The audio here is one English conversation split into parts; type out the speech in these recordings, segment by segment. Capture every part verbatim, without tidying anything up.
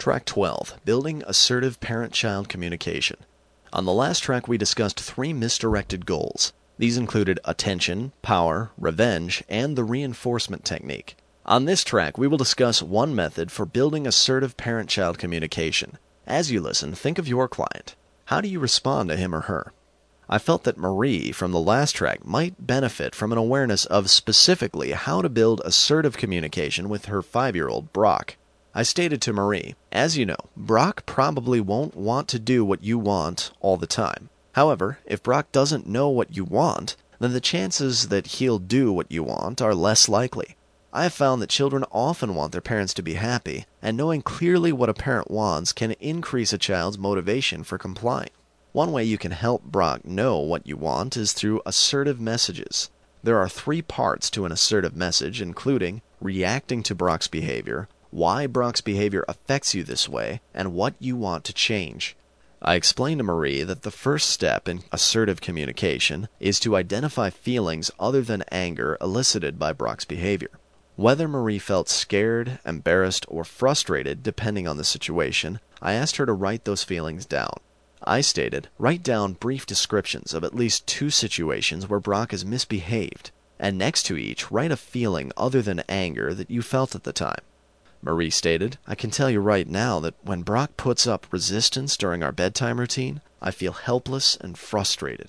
Track twelve, Building Assertive Parent-Child Communication. On the last track we discussed three misdirected goals. These included attention, power, revenge, and the reinforcement technique. On this track we will discuss one method for building assertive parent-child communication. As you listen, think of your client. How do you respond to him or her? I felt that Marie from the last track might benefit from an awareness of specifically how to build assertive communication with her five-year-old Brock. I stated to Marie, as you know, Brock probably won't want to do what you want all the time. However, if Brock doesn't know what you want, then the chances that he'll do what you want are less likely. I have found that children often want their parents to be happy, and knowing clearly what a parent wants can increase a child's motivation for complying. One way you can help Brock know what you want is through assertive messages. There are three parts to an assertive message, including reacting to Brock's behavior, why Brock's behavior affects you this way, and what you want to change. I explained to Marie that the first step in assertive communication is to identify feelings other than anger elicited by Brock's behavior. Whether Marie felt scared, embarrassed, or frustrated, depending on the situation, I asked her to write those feelings down. I stated, write down brief descriptions of at least two situations where Brock has misbehaved, and next to each, write a feeling other than anger that you felt at the time. Marie stated, I can tell you right now that when Brock puts up resistance during our bedtime routine, I feel helpless and frustrated.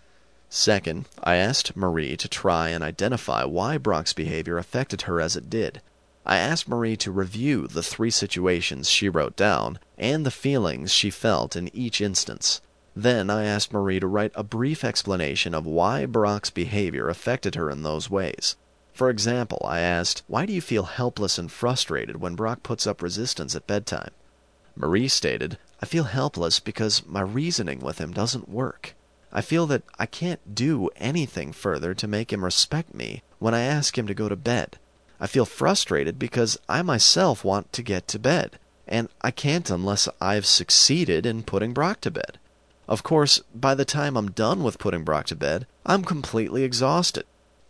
Second, I asked Marie to try and identify why Brock's behavior affected her as it did. I asked Marie to review the three situations she wrote down and the feelings she felt in each instance. Then I asked Marie to write a brief explanation of why Brock's behavior affected her in those ways. For example, I asked, why do you feel helpless and frustrated when Brock puts up resistance at bedtime? Marie stated, I feel helpless because my reasoning with him doesn't work. I feel that I can't do anything further to make him respect me when I ask him to go to bed. I feel frustrated because I myself want to get to bed, and I can't unless I've succeeded in putting Brock to bed. Of course, by the time I'm done with putting Brock to bed, I'm completely exhausted.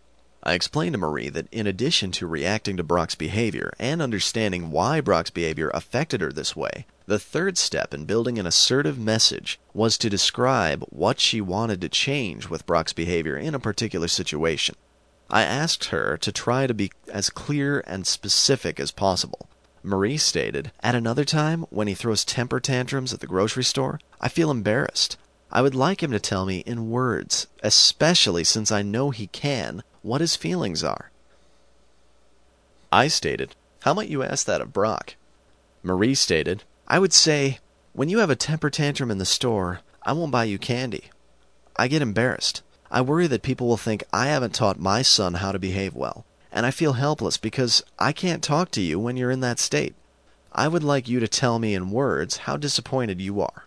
I explained to Marie that in addition to reacting to Brock's behavior and understanding why Brock's behavior affected her this way, the third step in building an assertive message was to describe what she wanted to change with Brock's behavior in a particular situation. I asked her to try to be as clear and specific as possible. Marie stated, at another time, when he throws temper tantrums at the grocery store, I feel embarrassed. I would like him to tell me in words, especially since I know he can, what his feelings are. I stated, how might you ask that of Brock? Marie stated, I would say, when you have a temper tantrum in the store, I won't buy you candy. I get embarrassed. I worry that people will think I haven't taught my son how to behave well, and I feel helpless because I can't talk to you when you're in that state. I would like you to tell me in words how disappointed you are.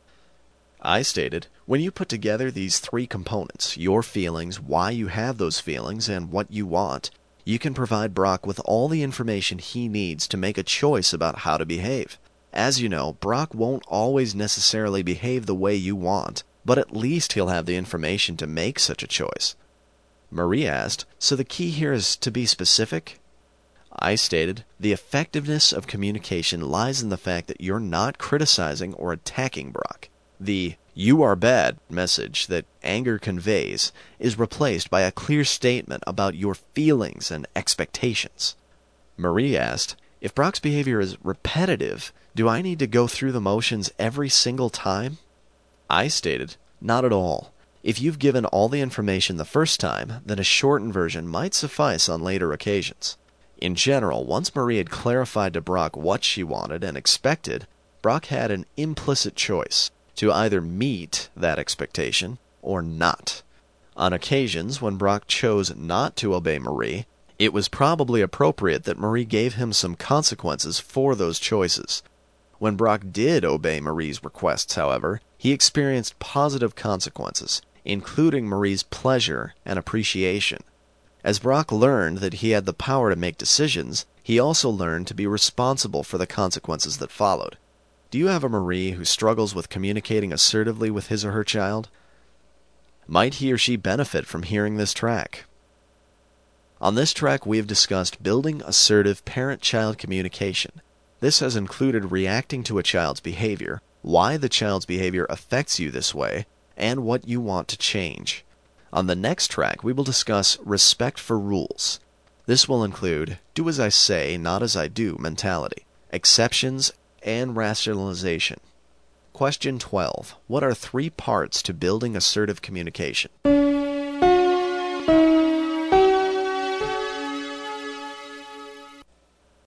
I stated, when you put together these three components, your feelings, why you have those feelings, and what you want, you can provide Brock with all the information he needs to make a choice about how to behave. As you know, Brock won't always necessarily behave the way you want, but at least he'll have the information to make such a choice. Marie asked, so the key here is to be specific? I stated, the effectiveness of communication lies in the fact that you're not criticizing or attacking Brock. The "you are bad" message that anger conveys is replaced by a clear statement about your feelings and expectations. Marie asked, if Brock's behavior is repetitive, do I need to go through the motions every single time? I stated, not at all. If you've given all the information the first time, then a shortened version might suffice on later occasions. In general, once Marie had clarified to Brock what she wanted and expected, Brock had an implicit choice to either meet that expectation or not. On occasions when Brock chose not to obey Marie, it was probably appropriate that Marie gave him some consequences for those choices. When Brock did obey Marie's requests, however, he experienced positive consequences, including Marie's pleasure and appreciation. As Brock learned that he had the power to make decisions, he also learned to be responsible for the consequences that followed. Do you have a Marie who struggles with communicating assertively with his or her child? Might he or she benefit from hearing this track? On this track we have discussed building assertive parent-child communication. This has included reacting to a child's behavior, why the child's behavior affects you this way, and what you want to change. On the next track, we will discuss respect for rules. This will include do as I say, not as I do mentality, exceptions, and rationalization. Question twelve. What are three parts to building assertive communication?